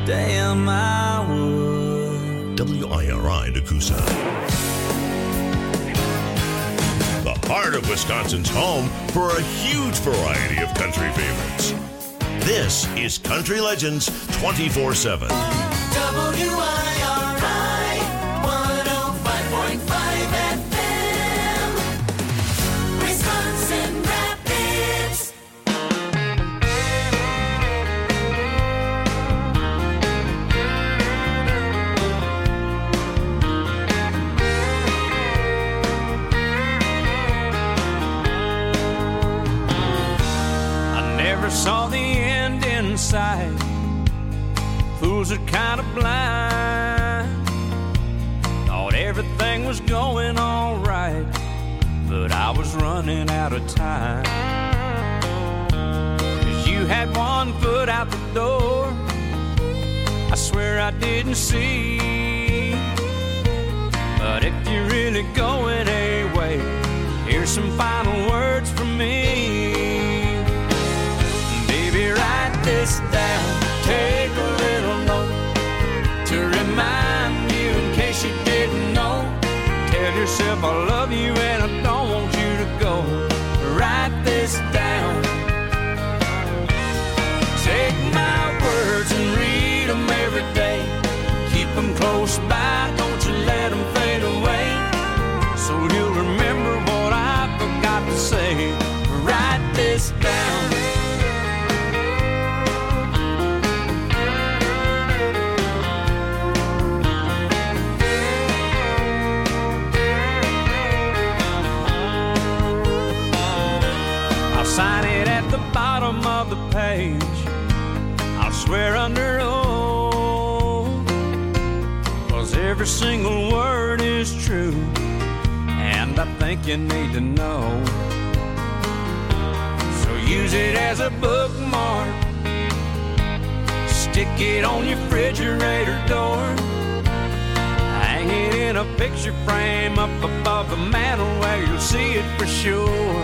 damn I would. WIRI Nakusa. The heart of Wisconsin's home for a huge variety of country favorites. This is Country Legends 24/7. WIRI 105.5 FM, Wisconsin Rapids. I never saw the end in sight. Fools are kind of blind. Thought everything was going all right, but I was running out of time. 'Cause you had one foot out the door, I swear I didn't see. But if you're really going away, here's some final words from me. Baby, write this down. Take a little note to remind you in case you didn't know. Tell yourself I love you and I don't want you to go. Write this down. Take my words and read them every day. Keep them close by, don't you let them fade away. So you'll remember what I forgot to say. Write this down. Sign it at the bottom of the page. I'll swear under oath, 'cause every single word is true, and I think you need to know. So use it as a bookmark. Stick it on your refrigerator door. Hang it in a picture frame up above the mantle where you'll see it for sure.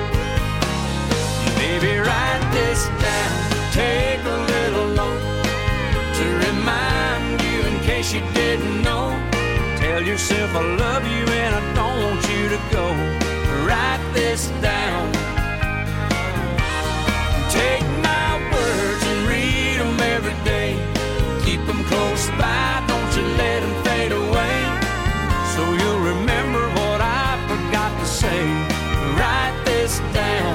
Baby, write this down. Take a little note to remind you in case you didn't know. Tell yourself I love you and I don't want you to go. Write this down. Take my words and read them every day. Keep them close by, don't you let them fade away. So you'll remember what I forgot to say. Write this down.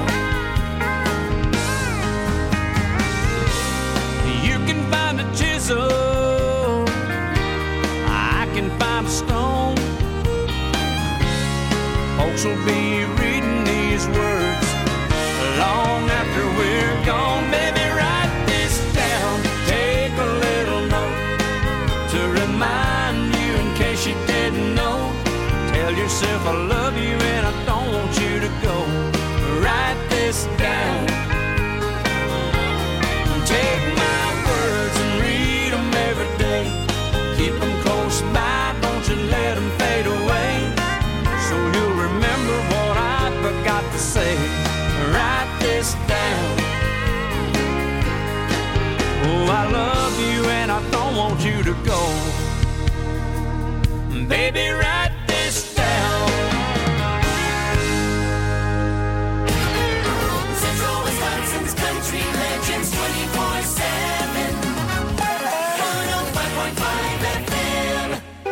Find a chisel, I can find a stone. Folks will be reading these words long after we're gone. Baby, write this down. Take a little note to remind you in case you didn't know. Tell yourself I love you and I don't want you to go. Write this down. Take my words and read them every day. Keep them close by, don't you let them fade away. So you'll remember what I forgot to say. Write this down. Oh, I love you and I don't want you to go. Baby, write this down. Central Wisconsin's Country Legends 24/7, 105.5 FM.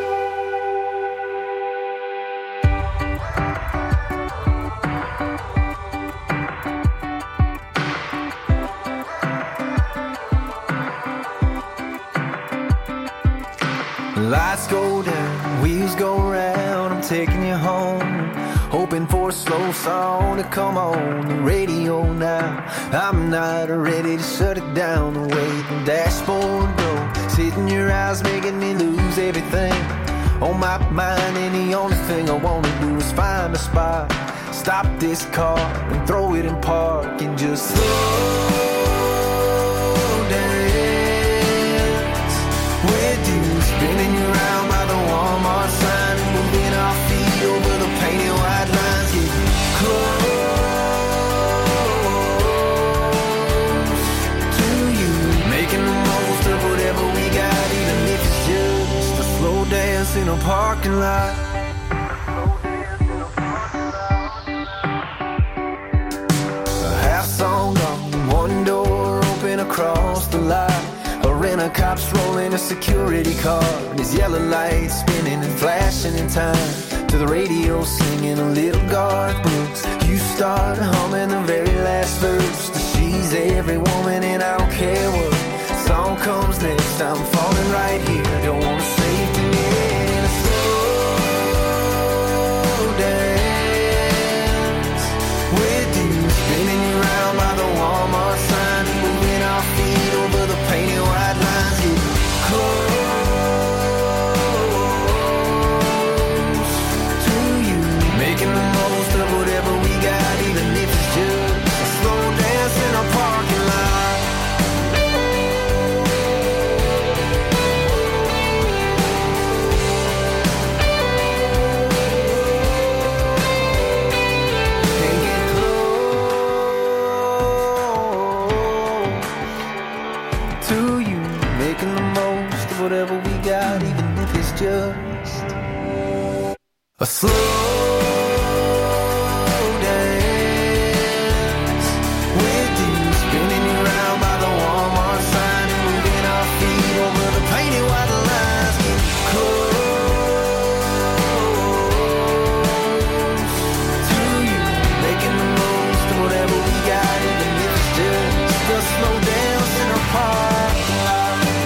Lights go down, wheels go round, I'm taking you home. Hoping for a slow song to come on the radio now. I'm not ready to shut it down the way the dashboard goes. Hitting your eyes, making me lose everything on my mind, and the only thing I wanna do is find a spot, stop this car and throw it in park and just slow dance with you, spinning you around by the Walmart sign and moving our feet over the painted white lines, getting close to you, making the most of whatever we in a parking lot. A half song gone, one door open across the lot. A rent-a-cop's rolling a security car, and his yellow lights spinning and flashing in time to the radio singing a little Garth Brooks. You start humming the very last verse. She's every woman and I don't care what song comes next. I'm falling right here. Don't wanna save to in a slow dance with you, spinning you around by the Walmart sign, moving our feet over the painted white lines. Get close to you, making the most of whatever we got, even if it's just a slow dance in a parking lot. Can't get close to you, making the most of whatever we got, even if it's just a slow dance with you, spinning you around by the Walmart sign, and moving our feet over the painted white lines. Get close to you, making the most of whatever we got, even if it's just a slow dance in a parking lot.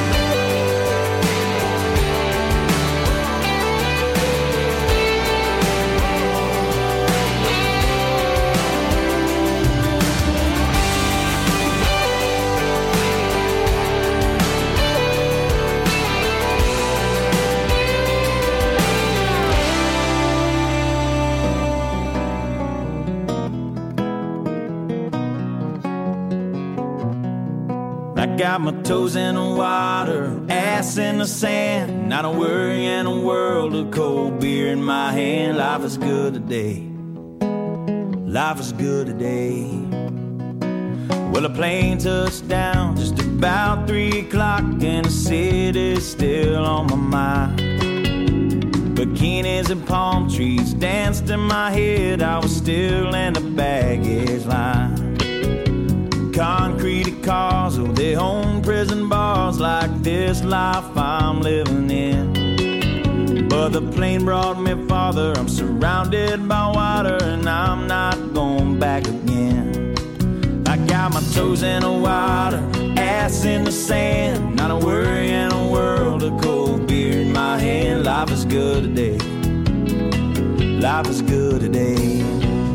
I got my toes in the water, ass in the sand, not a worry in a world of cold beer in my hand. Life is good today. Life is good today. Well, a plane touched down just about 3 o'clock, and the city's still on my mind. Bikinis and palm trees danced in my head. I was still in the baggage line. Concrete cars, oh, they own prison bars, like this life I'm living in. But the plane brought me farther. I'm surrounded by water, and I'm not going back again. I got my toes in the water, ass in the sand, not a worry in a world of cold beer in my hand. Life is good today. Life is good today.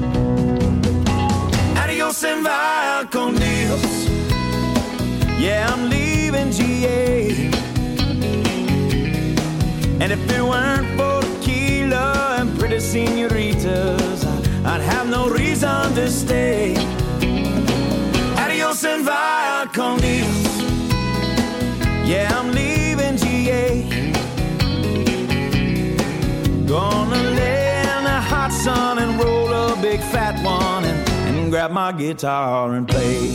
Adios and via con Dios. Yeah, I'm leaving GA. And if it weren't for tequila and pretty senoritas, I'd have no reason to stay. Adios and via con Dios. Yeah, I'm leaving GA. Gonna lay in the hot sun and roll a big fat one, and grab my guitar and play.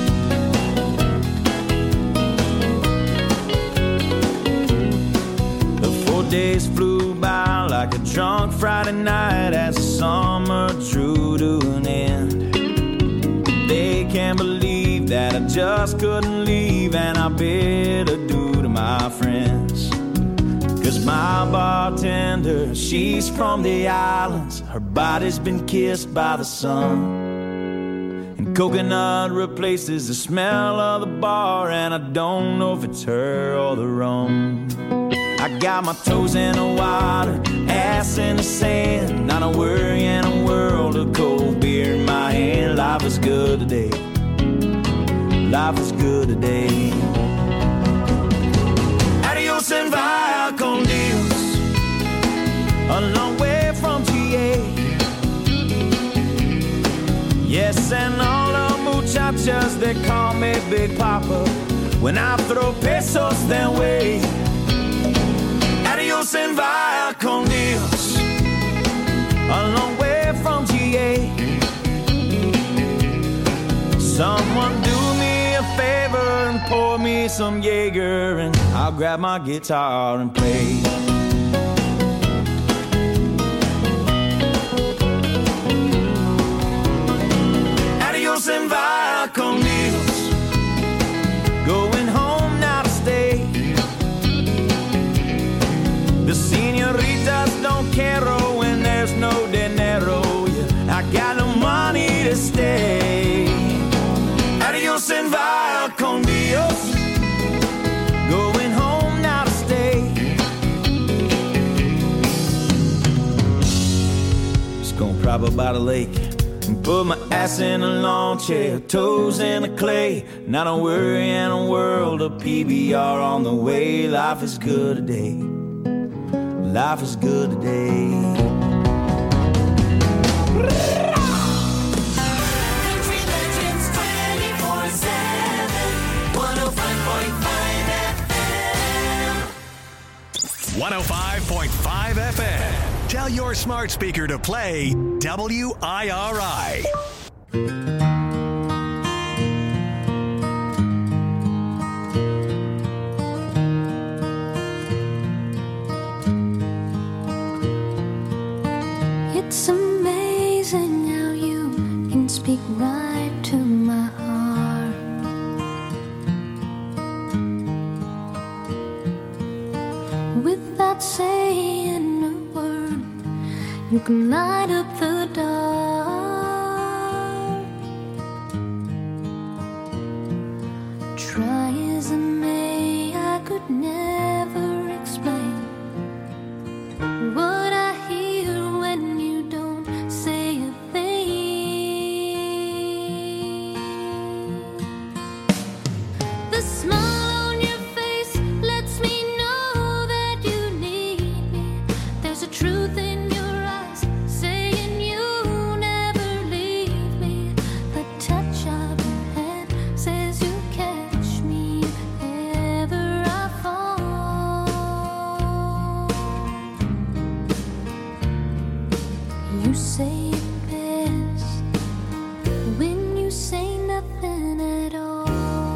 The 4 days flew by like a drunk Friday night as the summer drew to an end. They can't believe that I just couldn't leave, and I bid adieu to my friends. 'Cause my bartender, she's from the islands. Her body's been kissed by the sun. Coconut replaces the smell of the bar, and I don't know if it's her or the rum. I got my toes in the water, ass in the sand, not a worry in a world of cold beer in my hand. Life is good today. Life is good today. Adios and via con Dios. A long way from GA. Yes, and all the muchachas, they call me Big Papa. When I throw pesos their way. Adios and via con Dios. A long way from GA. Someone do me a favor and pour me some Jaeger, and I'll grab my guitar and play. vaya con Dios. Going home now to stay. The señoritas don't care when there's no dinero. Yeah, I got no money to stay. Adios and vaya con Dios. Going home now to stay. Just gonna prop up by the lake and put my ass in a lawn chair, toes in the clay. Not a worry in a world of PBR on the way. Life is good today. Life is good today. Country Legends 24/7, 105.5 FM. 105.5 FM. Tell your smart speaker to play WIRI. It's amazing how you can speak right to my heart. Without saying a word, you can light up the dark. Try as I may, I could never explain what I hear when you don't say a thing. The smile on your face lets me know that you need me. There's a truth in your eyes saying you never leave me. The touch of your hand says you catch me if ever I fall. You say it best when you say nothing at all.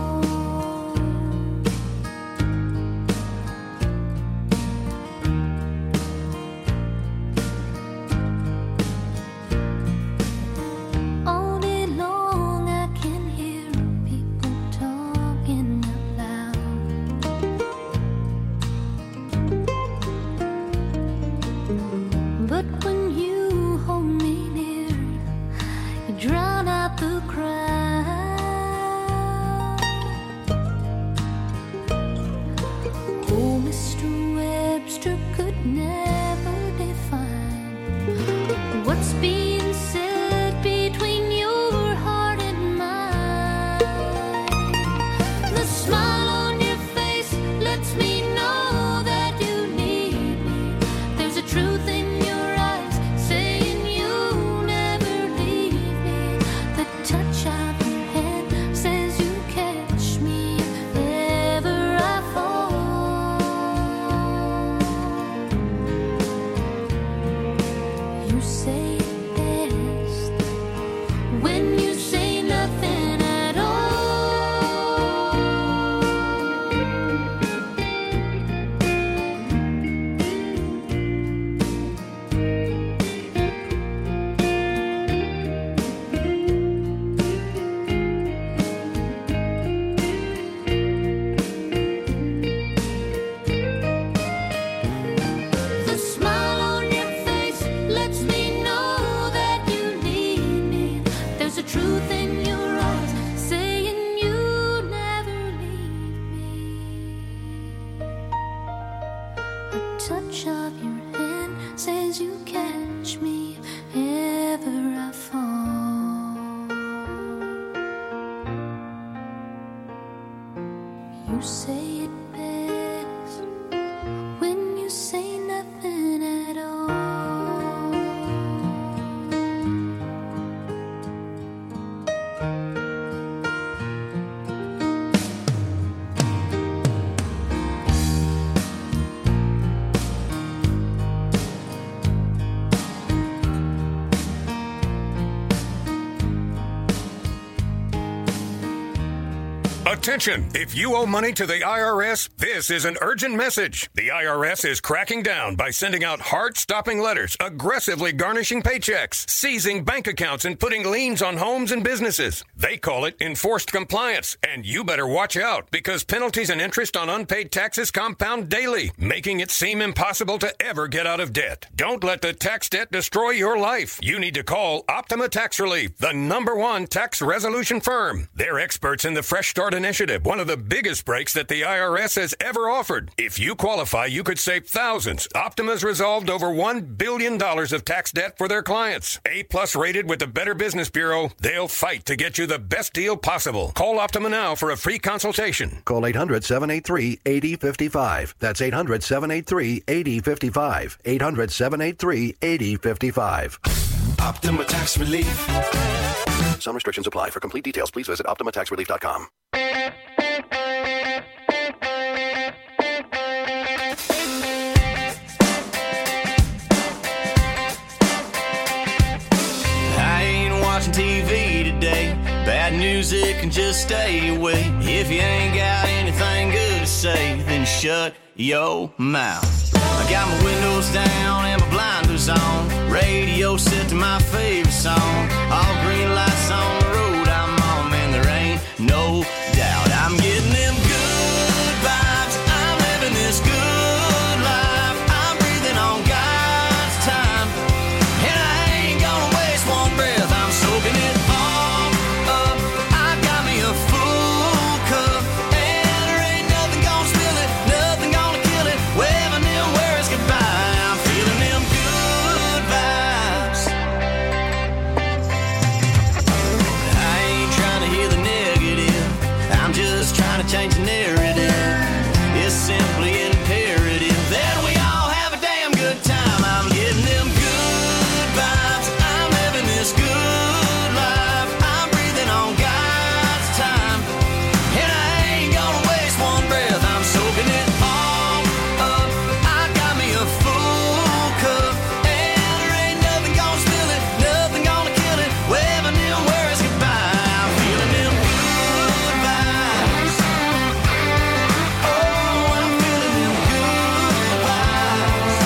All day long I can hear people talking out loud. But when you hold me near, you drown out the crowd. Oh, Mr. Webster could never define what's being said between your heart and mine. The smile on your face lets me know that you need me. There's a truth in your eyes saying you never leave me. The touch of your hand says you catch me if ever I fall. You say it best when you say nothing at all. The smile on your face lets me know that you need me. There's a truth in your eyes saying you never leave me. A touch of your hand says you catch me if ever I fall. You say it best when you say nothing at all. A Attention! If you owe money to the IRS, this is an urgent message. The IRS is cracking down by sending out heart-stopping letters, aggressively garnishing paychecks, seizing bank accounts, and putting liens on homes and businesses. They call it enforced compliance, and you better watch out because penalties and interest on unpaid taxes compound daily, making it seem impossible to ever get out of debt. Don't let the tax debt destroy your life. You need to call Optima Tax Relief, the #1 tax resolution firm. They're experts in the Fresh Start Initiative, one of the biggest breaks that the IRS has ever offered. If you qualify, you could save thousands. Optima's resolved over $1 billion of tax debt for their clients. A+ rated with the Better Business Bureau, they'll fight to get you the best deal possible. Call Optima now for a free consultation. Call 800-783-8055. That's 800-783-8055. 800-783-8055. Optima Tax Relief. Some restrictions apply. For complete details, please visit OptimaTaxRelief.com. I ain't watching TV today. Bad music can just stay away. If you ain't got anything good to say, then shut your mouth. I got my windows down and my blinders on. Radio set to my favorite song. All green lights on the road I'm on, man, there ain't no doubt. I'm getting them good vibes. I'm living this good life. I'm breathing on God's time. And I ain't gonna waste one breath. I'm soaking it all up. I got me a full cup. And there ain't nothing gonna spill it. Nothing gonna kill it. Waving them words goodbye. I'm feeling them good vibes. I ain't trying to hear the negative. I'm just trying to change the narrative. It's simply imperative that we all have a damn good time. I'm getting them good vibes. I'm living this good life. I'm breathing on God's time. And I ain't gonna waste one breath. I'm soaking it all up. I got me a full cup. And there ain't nothing gonna spill it. Nothing gonna kill it. Waving them words goodbye. I'm feeling them good vibes. Oh, I'm feeling them good vibes.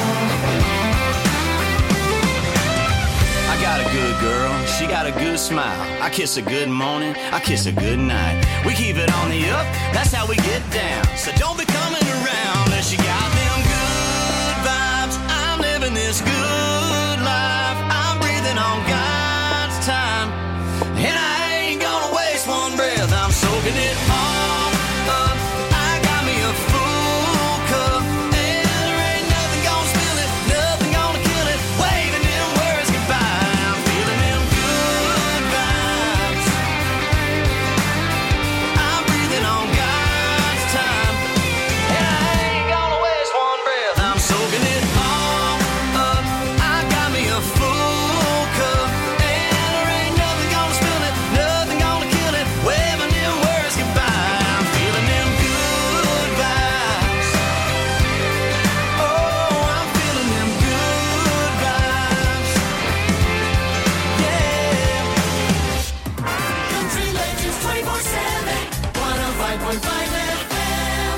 I got a good girl, she got a good smile. I kiss a good morning, I kiss a good night. We keep it on the up, that's how we get down. So don't be coming around unless you got them good vibes. I'm living this good life. I'm breathing on God's time. And I ain't gonna waste one breath. I'm soaking it all up. I got me a full cup. And there ain't nothing gonna spill it. Nothing gonna kill it. Waving them words goodbye. I'm feeling them good vibes. I'm breathing on God's time. And I ain't gonna waste one breath. I'm soaking it all up. I got me a full cup. And there ain't nothing gonna spill it. Nothing gonna kill it. Waving them words goodbye. I'm feeling them good vibes. Oh, I'm feeling them good vibes. Yeah. Country Legends 24/7, 105.5 FM.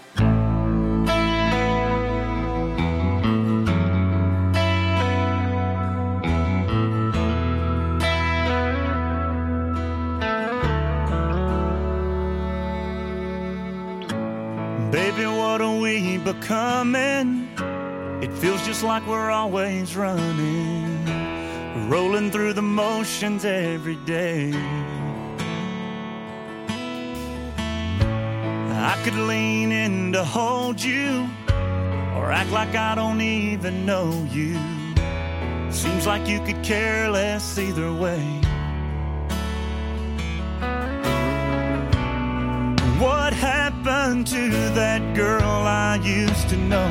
Baby, what are we becoming? It feels just like we're always running, rolling through the motions every day. I could lean in to hold you, or act like I don't even know you. Seems like you could care less either way. What happened to that girl I used to know?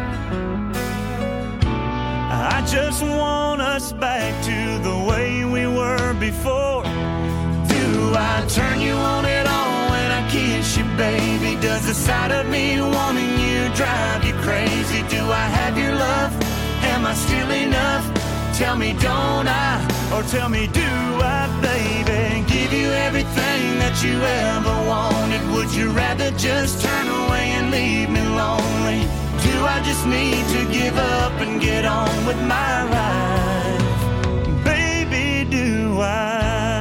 I just want us back to the way we were before. Do I turn you on at all when I kiss you, baby? Does the sight of me wanting you drive you crazy? Do I have your love? Am I still enough? Tell me, don't I? Or tell me, do I, baby? Give you everything that you ever wanted? Would you rather just turn away and leave me lonely? Do I just need to give up and get on with my life? Baby, do I?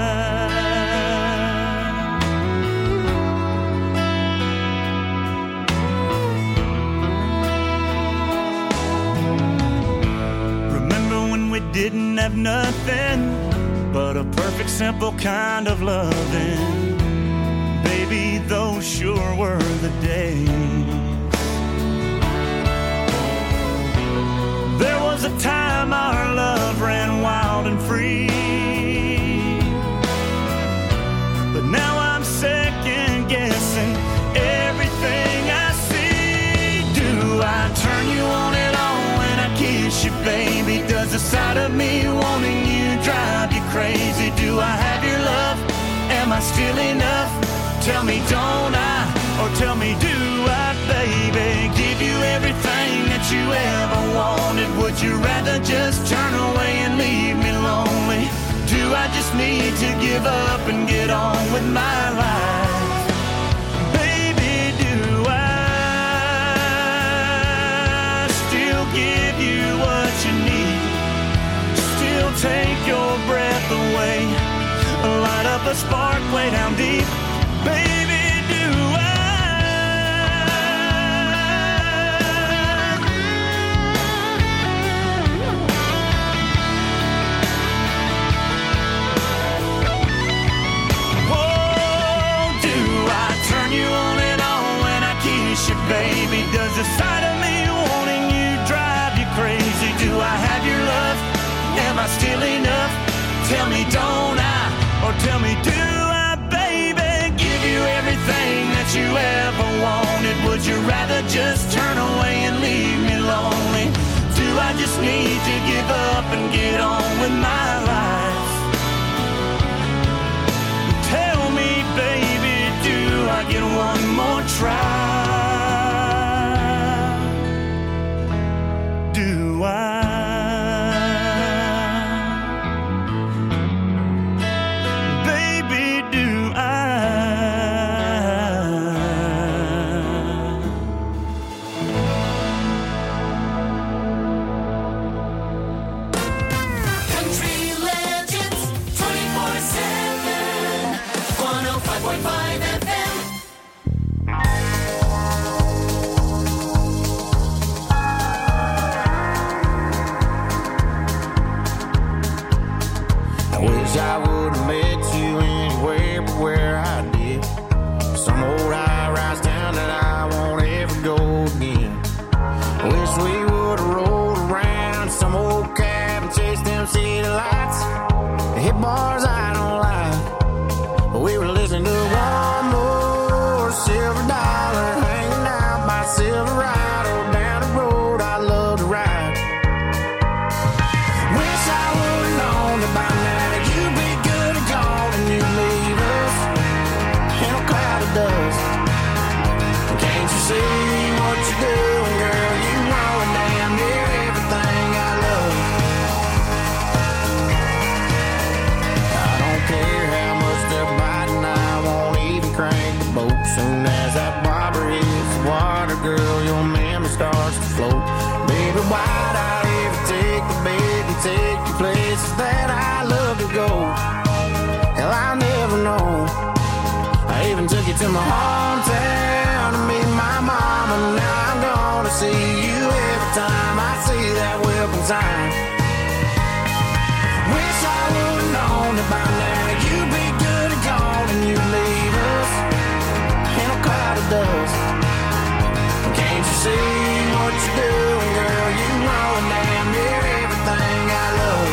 Remember when we didn't have nothing but a perfect, simple kind of loving? Baby, those sure were the days. There was a time our love ran wild and free, but now I'm second guessing everything I see. Do I turn you on and on when I kiss you, baby? Does the sight of me wanting you drive you crazy? Do I have your love? Am I still enough? Tell me, don't I? Or tell me, do I, baby? Give you everything that you ever wanted. Would you rather just turn away and leave me lonely? Do I just need to give up and get on with my life? Baby, do I still give you what you need? Still take your breath away, light up a spark way down deep? Baby, do I? Oh, do I turn you on and on when I kiss you, baby? Does the sight of me wanting you drive you crazy? Do I have your love? Am I still enough? Tell me, don't I? Or tell me, do I, baby? Give you everything that you ever wanted. Would you rather just turn away and leave me lonely? Do I just need to give up and get on with my life? Tell me, baby, do I get one more try? Do I? I would have met you anywhere but where I did. Some old high-rise town that I won't ever go again. Wish we would have rolled around some old cab and chased them city lights. Hit bars I don't like, but we were listening to one more silver dollar, hanging out by Silverado down the road I love to ride. Wish I would have known that by now you'd be good and gone and you'd leave us in a cloud of dust. Can't you see what you're doing, girl? You ruin damn near everything I love. I don't care how much they're biting, I won't even crank the boat. Soon as that bobber hits the water, girl, your memory starts to float. Baby, why'd I ever take the bait and take you places that I love to go? Hell, I'll never know. I even took you to my hometown to meet my mama. Now I'm gonna see you every time I see that welcome sign. Wish I would've known that by now you'd be good and gone and you'd leave us in a cloud of dust. Can't you see what you're doing, girl? You ruin damn near everything I love.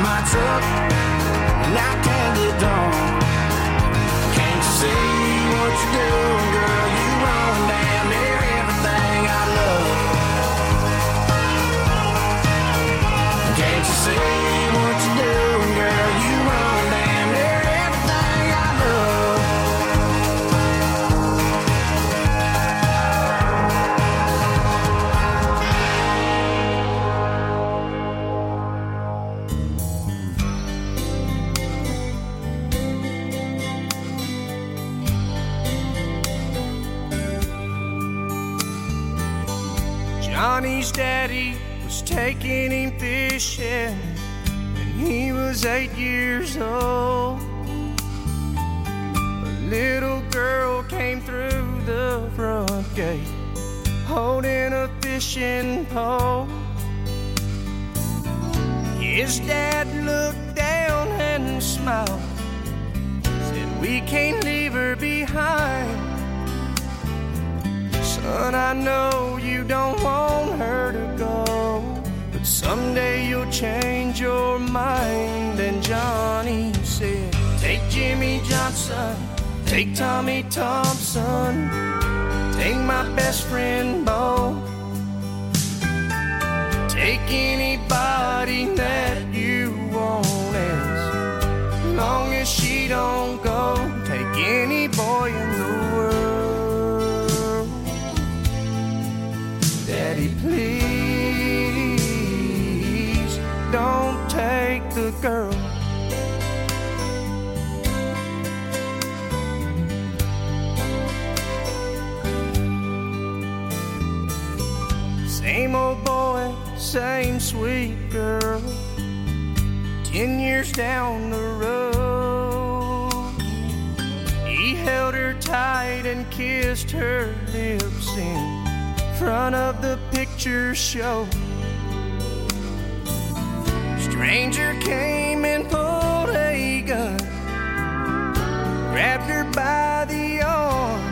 my truck and I can't get done. Can't you see what you're doing, girl? You run damn near everything I love. Can't you see what you're doing, girl? You run damn near everything I love. Johnny's daddy was taking him fishing when he was 8 years old. A little girl came through the front gate holding a fishing pole. His dad looked down and smiled, said, "We can't leave her behind. Son, I know you don't want her to go, but someday you'll change your mind." And Johnny said, "Take Jimmy Johnson, take Tommy Thompson, take my best friend Bo, take anybody that you want, as long as she don't go. Take any boy in the world. Daddy, please don't take the girl." Same old boy, same sweet girl. 10 years down the road, he held her tight and kissed her lips in front of the picture show. Stranger came and pulled a gun, grabbed her by the arm,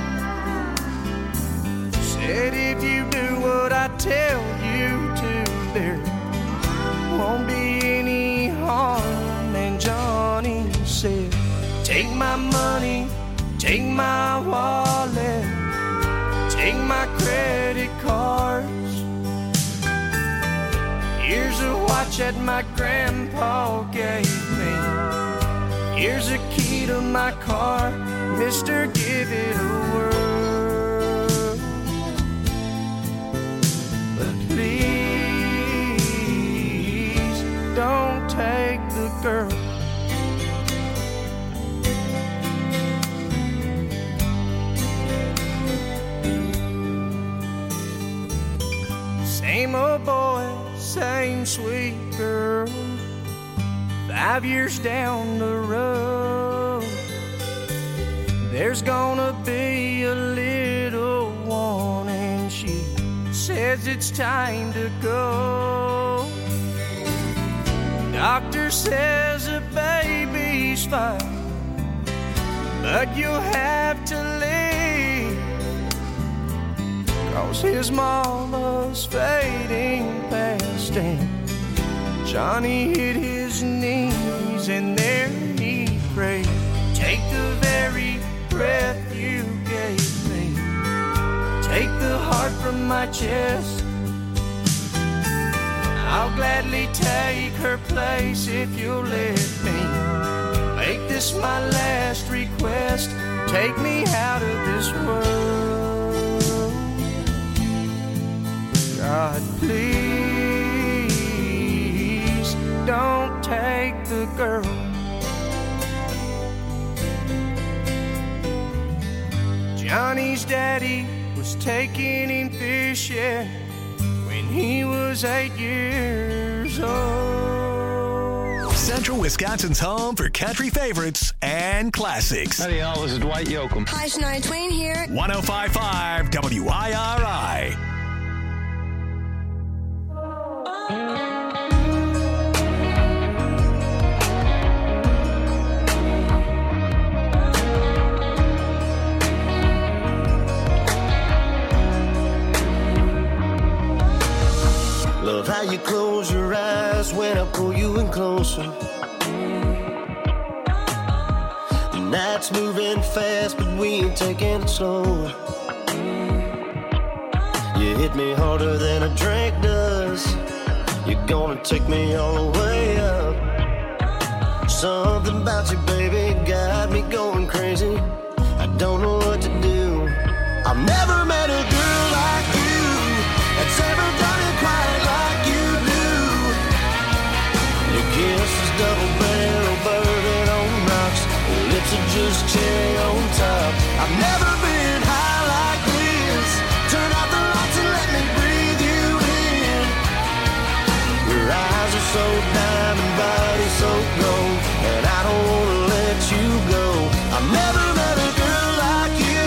said, "If you do what I tell you to, there won't be any harm." And Johnny said, "Take my money, take my wallet, take my credit cards. Here's a watch that my grandpa gave me. Here's a key to my car. Mister, give it a whirl. But please don't take the girl." Same old boy, same sweet girl. 5 years down the road, there's gonna be a little one, and she says it's time to go. Doctor says the baby's fine, but you'll have to leave, 'cause his mama's fading fast. And Johnny hit his knees and there he prayed, "Take the very breath you gave me, take the heart from my chest. I'll gladly take her place if you'll let me. Make this my last request, take me out of this world. God, please don't take the girl." Johnny's daddy was taking him fishing when he was 8 years old. Central Wisconsin's home for country favorites and classics. Howdy, y'all. This is Dwight Yoakam. Hi, Shania Twain here. 105.5 WIRI. Love how you close your eyes when I pull you in closer. The night's moving fast, but we ain't taking it slow. You hit me harder than a drink does. You're gonna take me all the way up. Something about you, baby, got me going crazy. I don't know what to do. I've never met a girl like you that's ever done it quite like you do. Your kiss is double barrel bourbon on rocks. Your lips are just cherry on top. I've never been high like this. Turn out the lights and let me breathe you in. Your eyes are so diamond, body so gold, and I don't wanna let you go. I've never met a girl like you.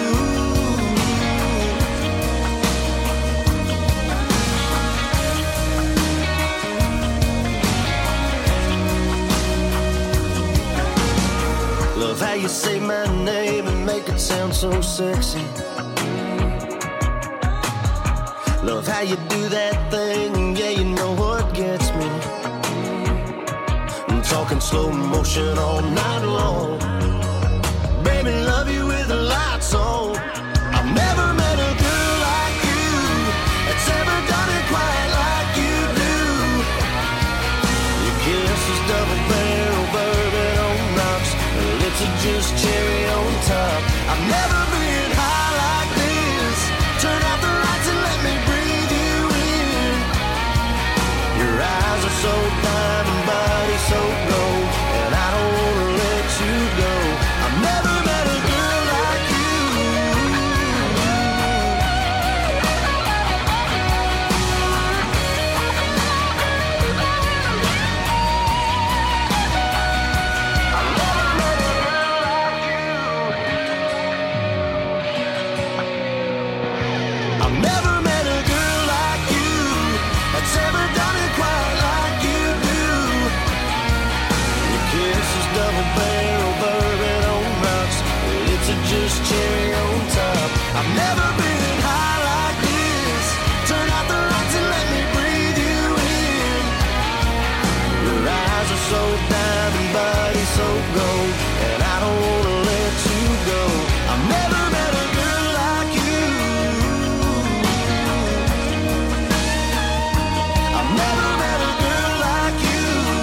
Love how you say my name and make it sound so sexy. Love how you do that thing, yeah, you know what gets me. I'm talking slow motion all night long. Baby, love you with the lights on. I've never met a girl like you that's ever done it quite like you do. Your kiss is double barrel bourbon on rocks. Your lips are just cherry on top. I've never been high like this. Turn out the lights and let me breathe you in. Your eyes are so diamond, body so gold, and I don't wanna let you go. I've never met a girl like you. I've never met a girl like you. I've never met a girl like you that's ever done it quite like you do. Your kiss is double barrel bourbon on rocks. Your lips are just cherry on top. I've never been high like this. Turn out the lights and let me breathe you in. Your eyes are so diamond, body so gold, and I don't wanna let you go. I've never met a girl like you. I've never met a girl like you.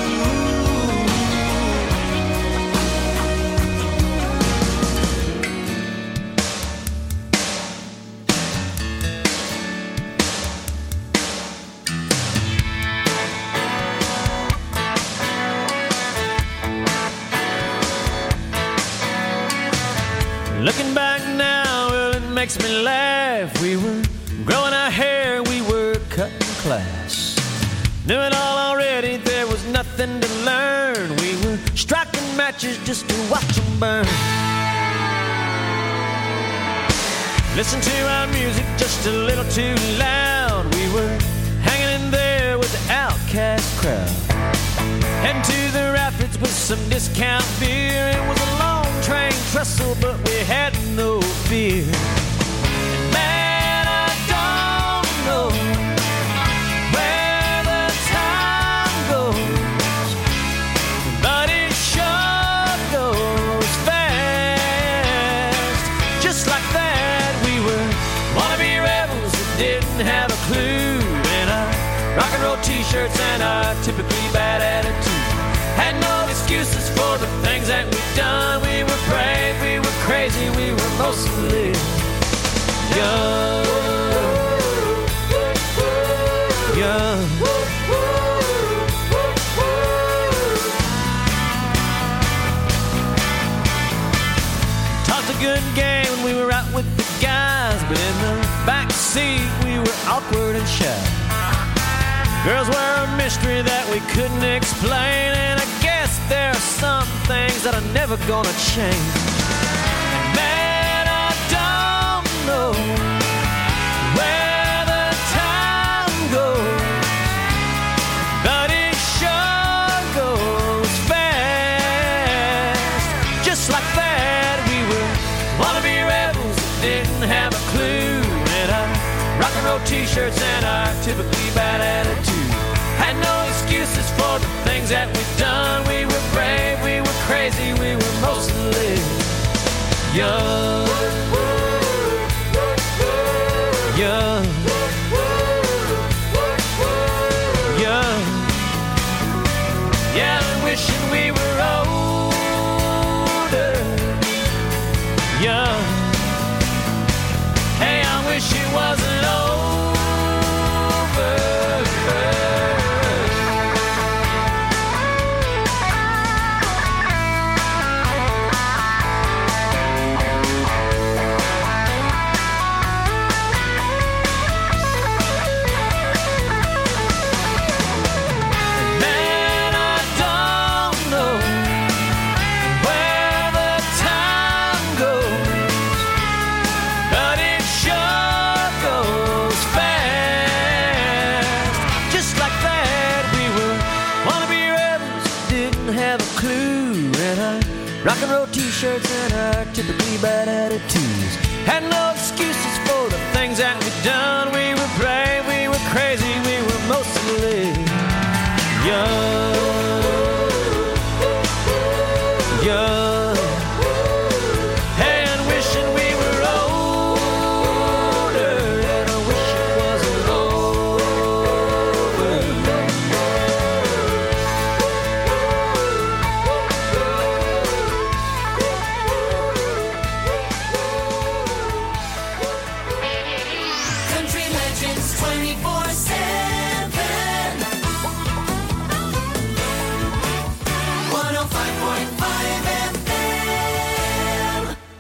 Looking back now, well, it makes me laugh. We were growing our hair, we were cutting class. Knew it all already, there was nothing to learn. We were striking matches just to watch them burn. Listen to our music just a little too loud. We were hanging in there with the outcast crowd. Heading to the rapids with some discount beer. It was a long train trestle, but we had no fear. And man, I don't know where the time goes, but it sure goes fast. Just like that, we were wannabe rebels that didn't have a clue. And our rock and roll t-shirts and our typically bad attitude. Had no excuses for the things that we've done. We were brave, we were crazy, we were mostly young. Young. Talked a good game when we were out with the guys, but in the back seat we were awkward and shy. Girls were a mystery that we couldn't explain, and I guess there are some things that are never gonna change. And man, I don't know where the time goes, but it sure goes fast. Just like that, we were wannabe rebels that didn't have a clue. And our rock and roll t-shirts and our typically bad attitude had no excuse excuses for the things that we've done. We were brave, we were crazy, we were mostly young. Young. Young. Yeah, I'm wishing we were older. Young. Hey, I wish it wasn't over. Rock and roll t-shirts and our typically bad attitudes. Had no excuses for the things that we've done. We were brave, we were crazy, we were mostly young. Young. Hey, and wishing we were older. And I wish it wasn't Country Legends 24/7. 105.5 FM.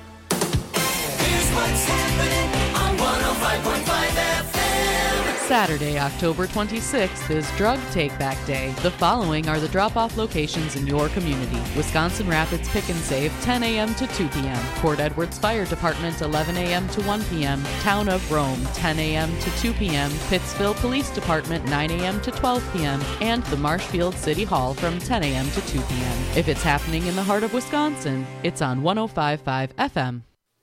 Here's what's happening on 105.5 FM. Saturday, October 26th is Drug Take-Back Day. The following are the drop-off locations in your community. Wisconsin Rapids Pick and Save, 10 a.m. to 2 p.m. Port Edwards Fire Department, 11 a.m. to 1 p.m. Town of Rome, 10 a.m. to 2 p.m. Pittsville Police Department, 9 a.m. to 12 p.m. And the Marshfield City Hall from 10 a.m. to 2 p.m. If it's happening in the heart of Wisconsin, it's on 105.5 FM.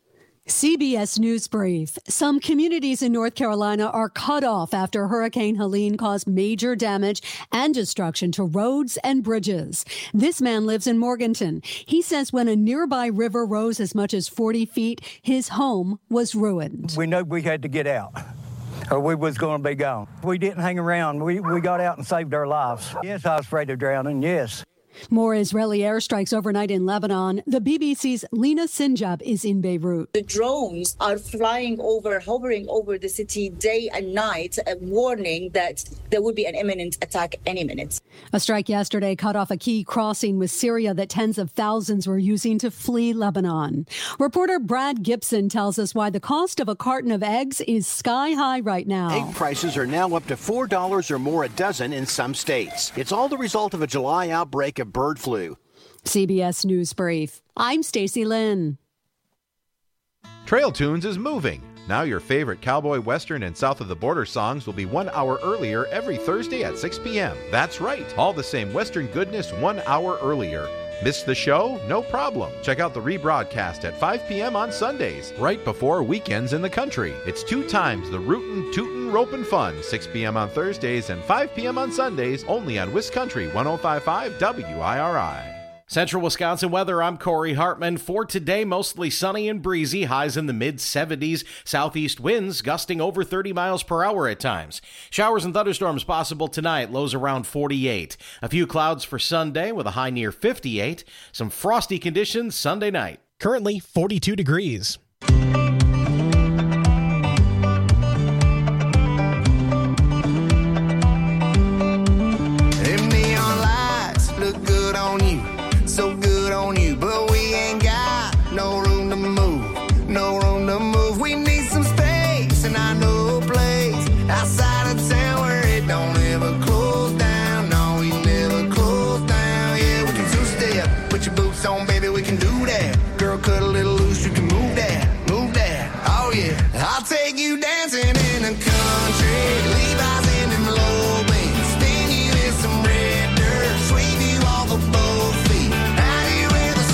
CBS News Brief. Some communities in North Carolina are cut off after Hurricane Helene caused major damage and destruction to roads and bridges. This man lives in Morganton. He says when a nearby river rose as much as 40 feet, his home was ruined. We know we had to get out, or we was going to be gone. We didn't hang around. We got out and saved our lives. Yes, I was afraid of drowning, yes. More Israeli airstrikes overnight in Lebanon. The BBC's Lena Sinjab is in Beirut. The drones are flying over, hovering over the city day and night, warning that there would be an imminent attack any minute. A strike yesterday cut off a key crossing with Syria that tens of thousands were using to flee Lebanon. Reporter Brad Gibson tells us why the cost of a carton of eggs is sky high right now. Egg prices are now up to $4 or more a dozen in some states. It's all the result of a July outbreak of bird flu. CBS News Brief. I'm Stacey Lynn. Trail Tunes is moving. Now your favorite cowboy, western, and south of the border songs will be 1 hour earlier every Thursday at 6 p.m. That's right, all the same western goodness 1 hour earlier. Missed the show? No problem. Check out the rebroadcast at 5 p.m. on Sundays, right before weekends in the country. It's 2 times the rootin', tootin', ropin' fun, 6 p.m. on Thursdays and 5 p.m. on Sundays, only on Wiscountry 105.5 WIRI. Central Wisconsin weather, I'm Corey Hartman. For today, mostly sunny and breezy, highs in the mid-70s, southeast winds gusting over 30 miles per hour at times. Showers and thunderstorms possible tonight, lows around 48. A few clouds for Sunday with a high near 58. Some frosty conditions Sunday night. Currently 42 degrees. Them neon lights look good on you, so good on you, but we ain't got no room to move, no room to move. We need some space, and I know a place outside of town where it don't ever close down. No, we never close down. Yeah, we can two-step, put your boots on, baby, we can do that. Girl, cut a little loose, you can move that, move that. Oh yeah, I'll take you dancing in the country, Levi's in them low beams, spin you in some red dirt, sweep you off of both feet. Out here with a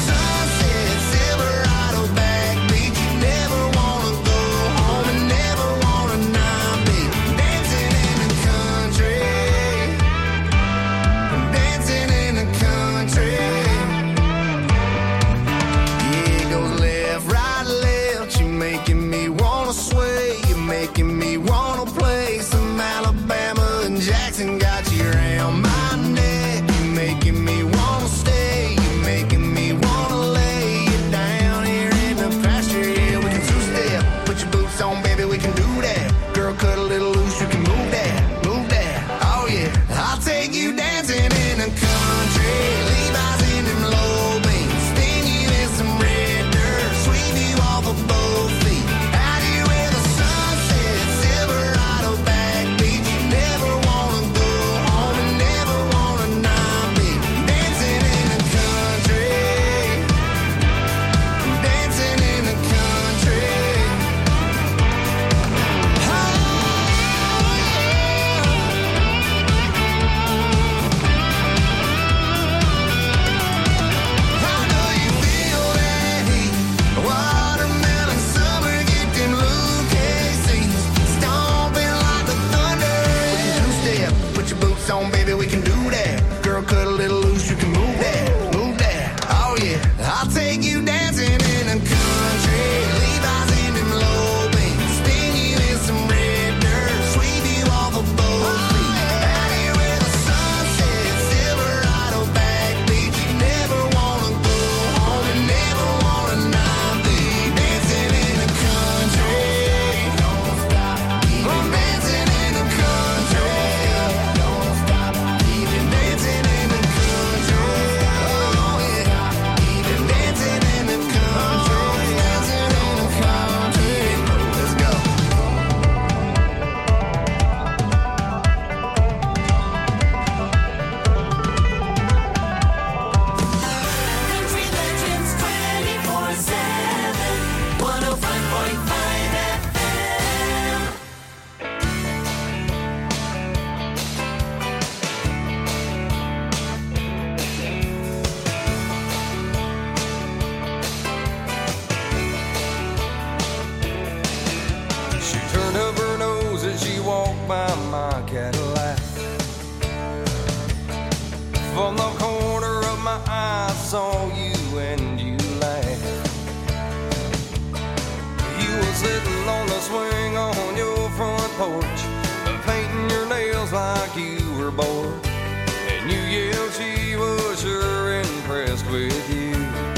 From the corner of my eye, I saw you and you laughed. You were sitting on the swing on your front porch, painting your nails like you were bored. And you yelled she was sure impressed with you.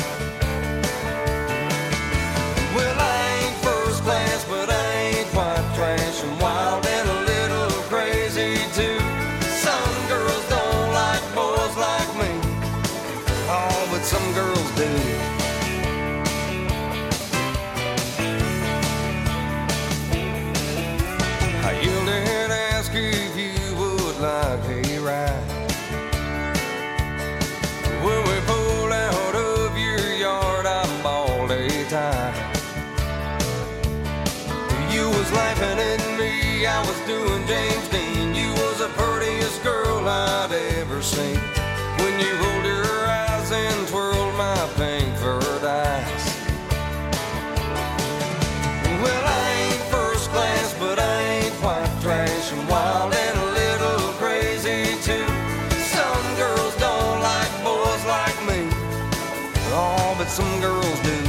Well, I ain't first class, but I ain't quite trash. I'm wild and a little crazy too. Some girls don't like boys like me. Oh, but some girls do. I yelled and asked if you would like a ride. When we pulled out of your yard, I bawled a tie. You was laughing at me, I was doing James Dean. You was the prettiest girl I'd ever seen. When you rolled your eyes and twirled my pink furred eyes. Well, I ain't first class, but I ain't quite trash. I'm wild and a little crazy too. Some girls don't like boys like me. Oh, but some girls do.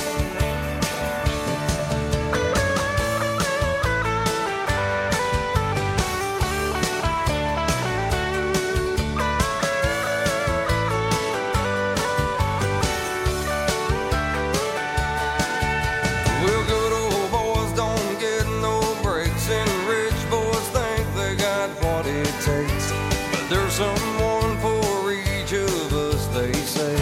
Well, good old boys don't get no breaks, and rich boys think they got what it takes. But there's someone for each of us, they say.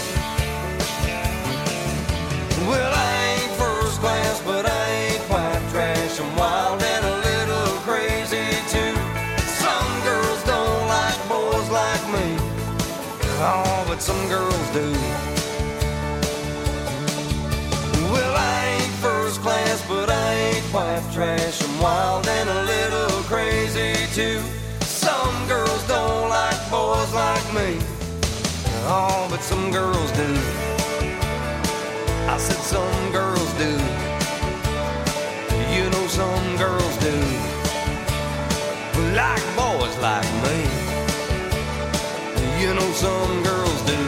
Well, I ain't first class, but I ain't quite trash. I'm wild and a little crazy too. Some girls don't like boys like me. Oh, but some girls do. Well, I ain't first class, but I ain't quite trash. I'm wild and a little crazy too. Some girls don't like boys like me. Oh, but some girls do. I said some girls do. You know some girls do. Like boys like me. You know some girls do.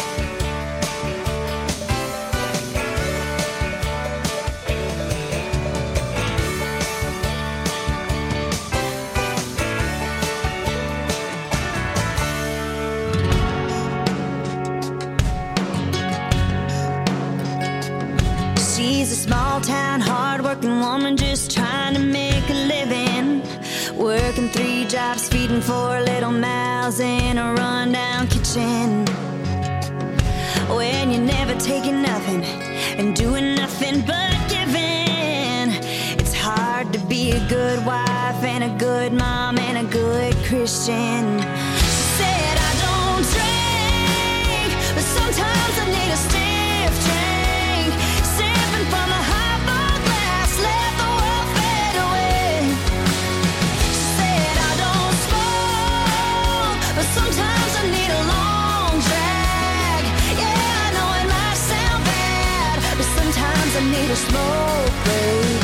She's a small town, hard-working woman just trying to make a living. Working 3 jobs, feeding 4 little mouths in a rundown kitchen. When you're never taking nothing and doing nothing but giving, it's hard to be a good wife and a good mom and a good Christian. She said, I don't drink, but sometimes I need a stiff drink. Sipping from a highball glass, let the world fade away. She said, I don't smoke, but sometimes I need a long drag. Yeah, I know it might sound bad, but sometimes I need a smoke break.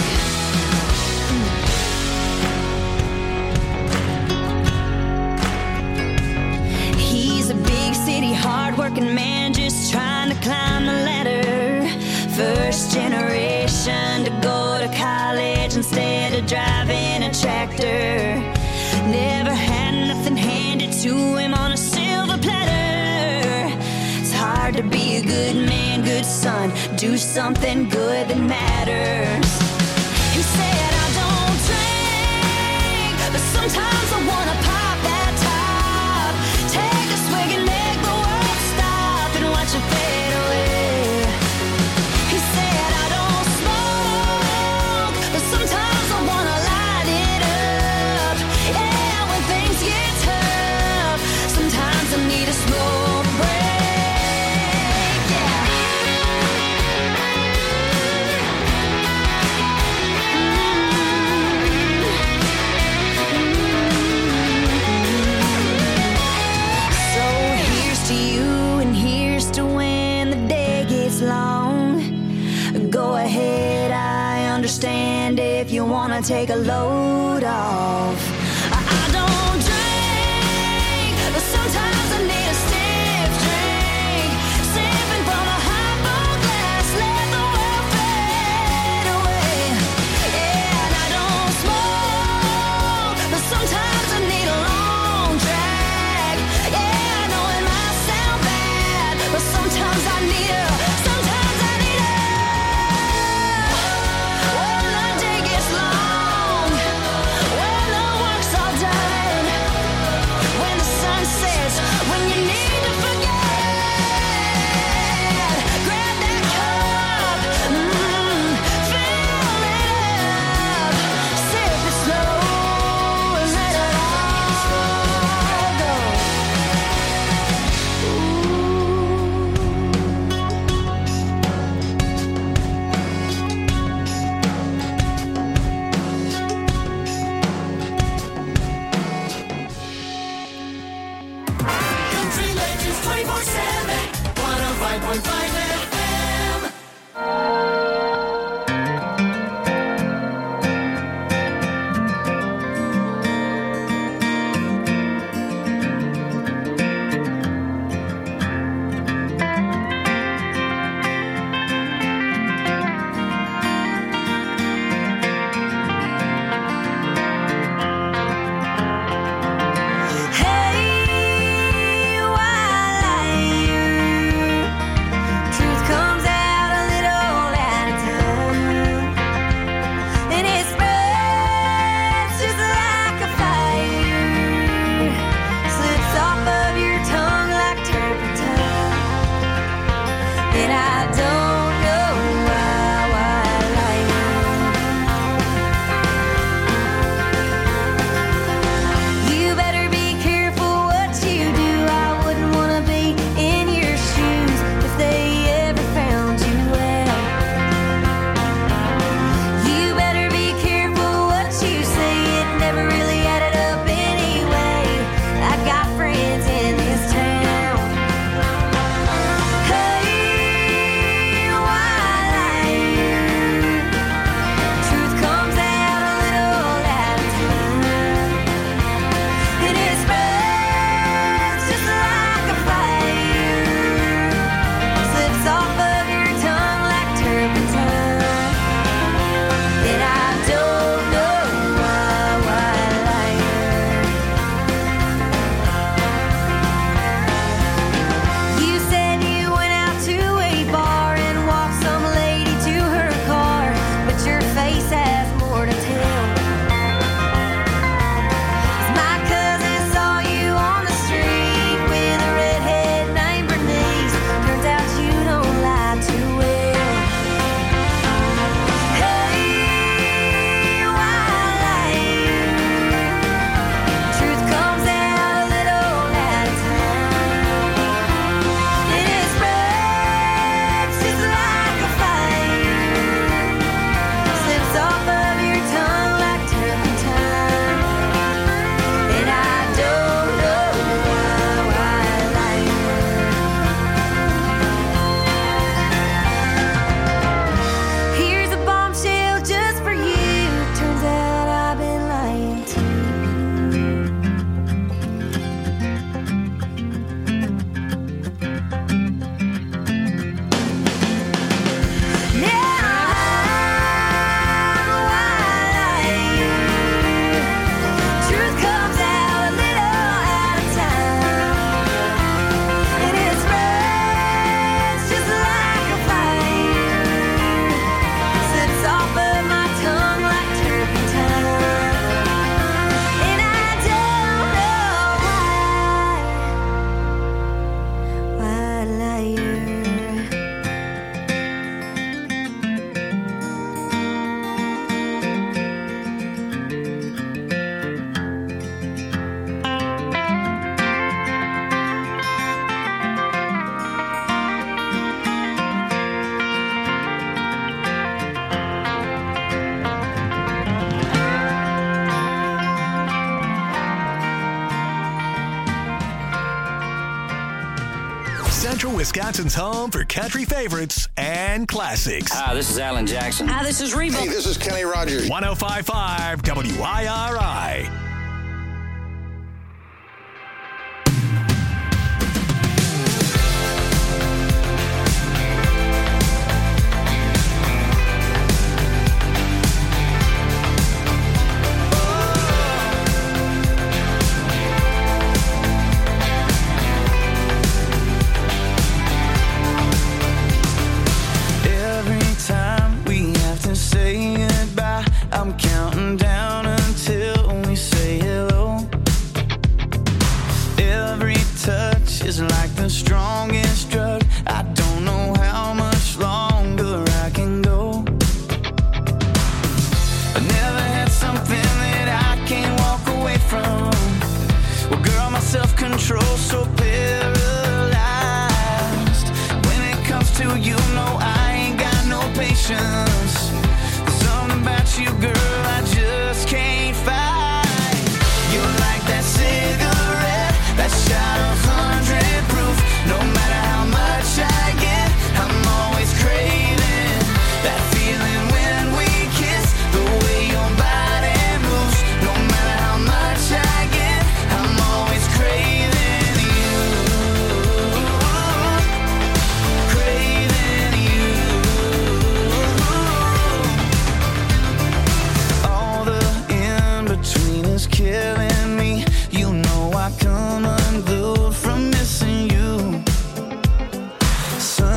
He's a big city, hard-working man just trying to climb the ladder. First generation to go to college instead of driving a tractor. Never had nothing handed to him on a silver platter. It's hard to be a good man, good son, do something good that matters. He said, I don't drink, but sometimes I wanna pop that top. Take a swig and make the world stop and watch it fade away. He said, I don't smoke, but sometimes I wanna light it up. Yeah, when things get tough, sometimes I need a smoke break. Yeah. So here's to you and here's to when the day gets long. Go ahead, I understand if you wanna take a load off. I don't drink, but sometimes I need a Central Wisconsin's home for country favorites and classics. Hi, this is Alan Jackson. Hi, this is Reba. Hey, this is Kenny Rogers. 105.5 WIRI. I'm counting down until we say hello. Every touch is like the strongest drug. I don't know how much longer I can go. I never had something that I can't walk away from. Well, girl, my self-control's so paralyzed. When it comes to you, no, I ain't got no patience. About you, girl, I just can't fight. You're like that cigarette, that shot of 100 proof. No matter how much I get,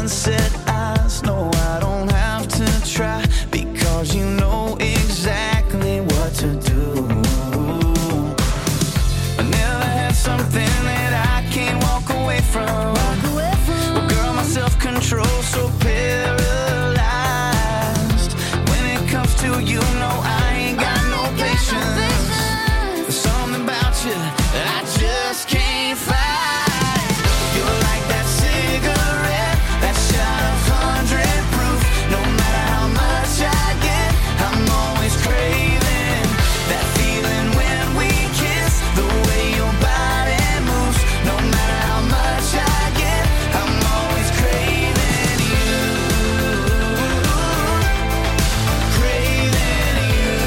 sunset eyes. No, I don't have to try, because you know exactly what to do. I never had something that I can't walk away from. Well, girl, my self-control so paralyzed. When it comes to you, no, I ain't got no patience. There's something about you that I just can't fight. You're like that cigarette, that shot of 100 proof. No matter how much I get, I'm always craving that feeling when we kiss. The way your body moves. No matter how much I get, I'm always craving you. Craving you.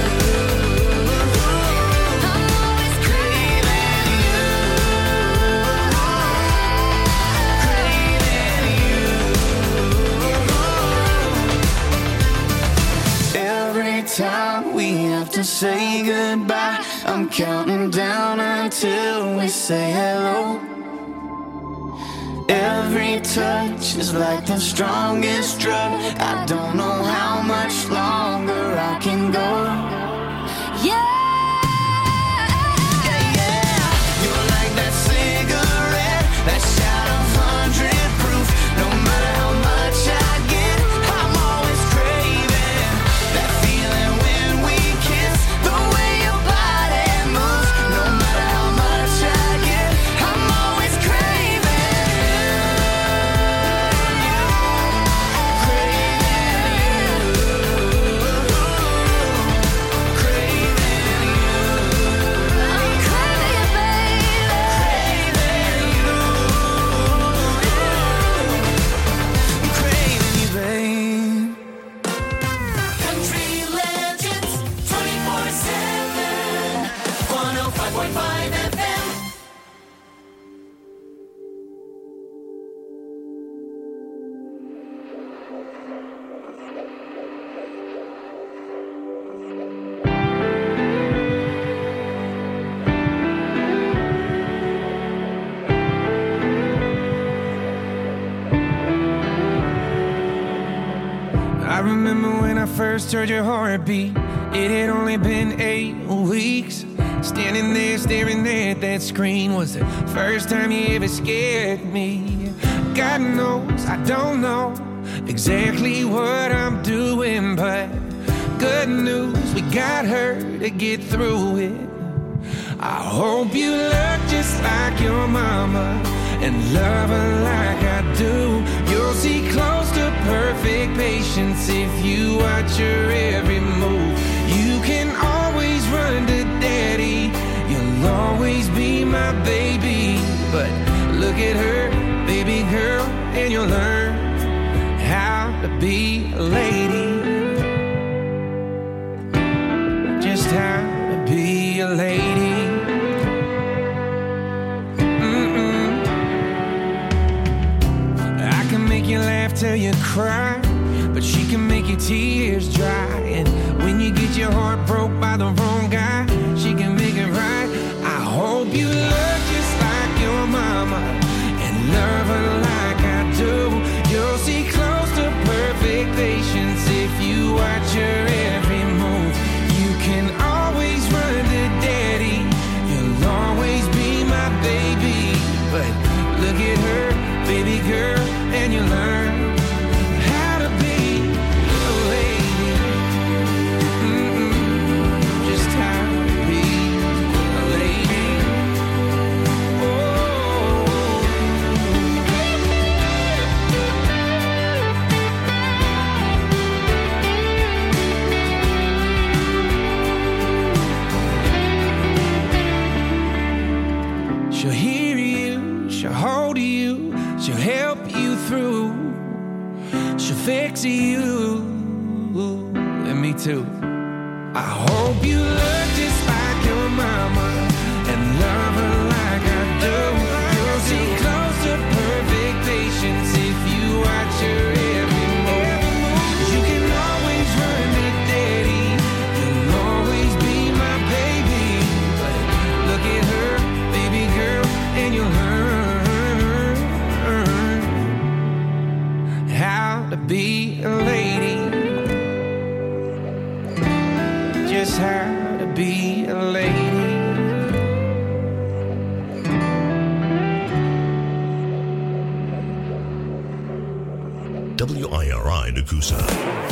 I'm always craving you. Every time we have to say goodbye, I'm counting down until we say hello. Every touch is like the strongest drug. I don't know how much longer I can go. Yeah. You're like that cigarette, that shot of 100 proof. No matter how much I get, I'm always craving that feeling when we kiss. The way your body moves. No matter how much I get, I'm always craving you. Country Legends 24/7. 105.5 FM. I remember when I first heard your heartbeat. It had only been 8 weeks. Standing there staring at that screen was the first time you ever scared me. God knows I don't know exactly what I'm doing, but good news, we got her to get through it. I hope you look just like your mama and love her like I do. You'll see close to perfect patience if you watch her every move. You can always run to daddy, you'll always be my baby. But look at her, baby girl, and you'll learn how to be a lady. Just how to be a lady. You laugh till you cry, but she can make your tears dry. And when you get your heart broke by the wrong guy, she can make it right. I hope you look just like your mama and love her like I do. You'll see close to perfect patience if you watch her every move. You can always run to daddy, you'll always be my baby. But look at her, baby girl, and you learn how to be a lady. Just how to be a lady. She'll hear you, she'll hold you, she'll help you through. She'll fix you, and me too. I hope you look just like your mama and love her like I do. You'll see close to perfect patience if you watch her every move. You can always run to daddy, you'll always be my baby. But look at her, baby girl, and you'll learn be a lady. Just how to be a lady. WIRI Nakusa.